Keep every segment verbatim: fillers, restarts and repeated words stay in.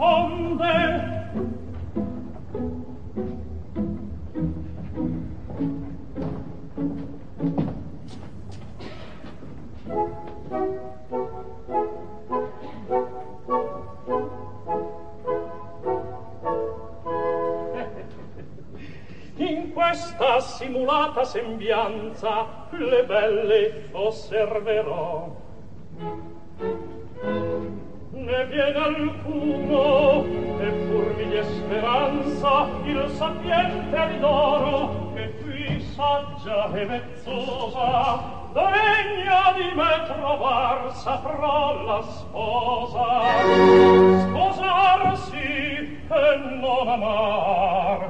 onde in questa simulata sembianza le belle osserverò. Ne viene alcuno e furbi di speranza il sapiente ridoro che qui saggia e vezzosa degna di me trovar saprò la sposa. Sposarsi e non amar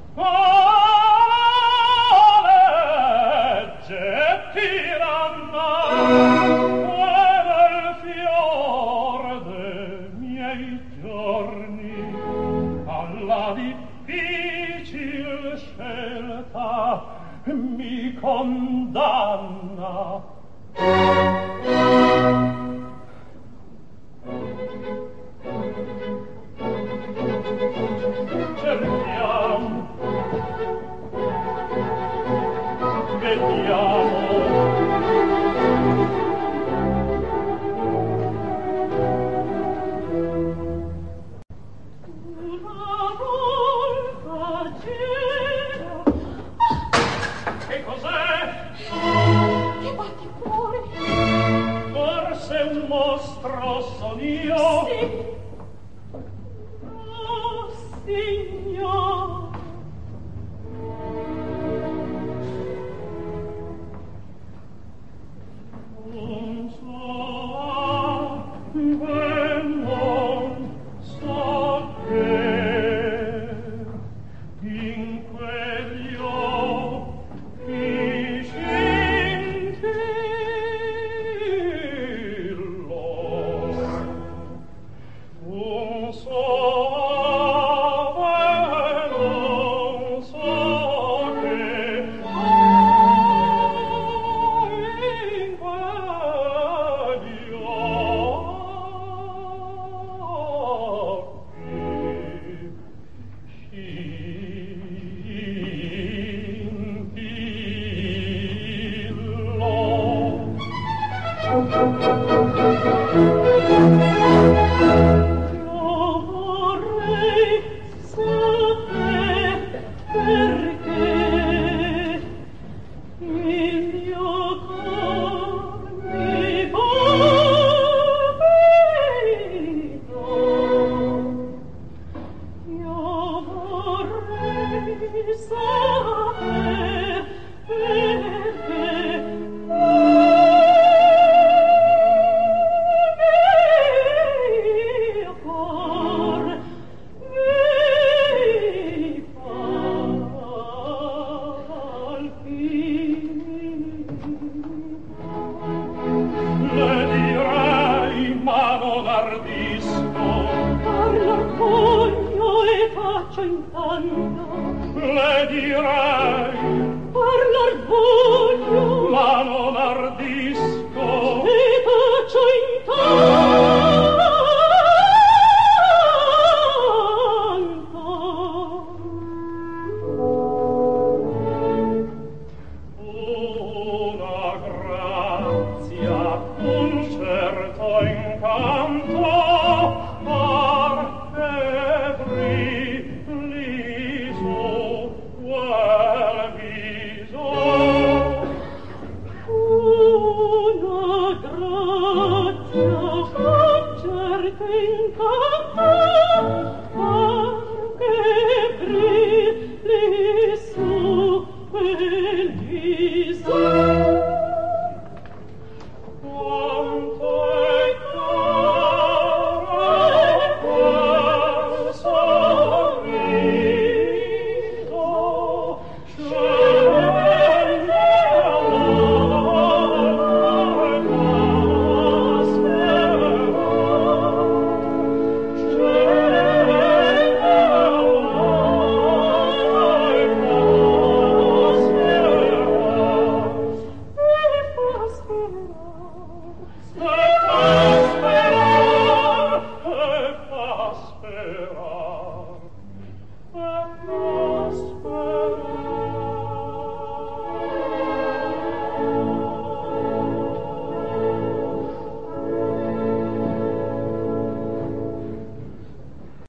a legge tiranna e nel fior de miei giorni alla difficil scelta mi condanna. Cerchiamo, vediamo. Una volta c'era. Che cos'è? Che batti fuori? Forse un mostro son io? Sì. Oh, signor. Non so, e non so che in quegli occhi scintillò. Non so, e non so che in quegli Io vorrei sapere perché il mio cor mi palpita. Io vorrei sapere perché mio cor mi palpita. Le direi, ma non ardisco. Per l'orgoglio e faccio intanto. Le direi, Per l'orgoglio ma non ardisco.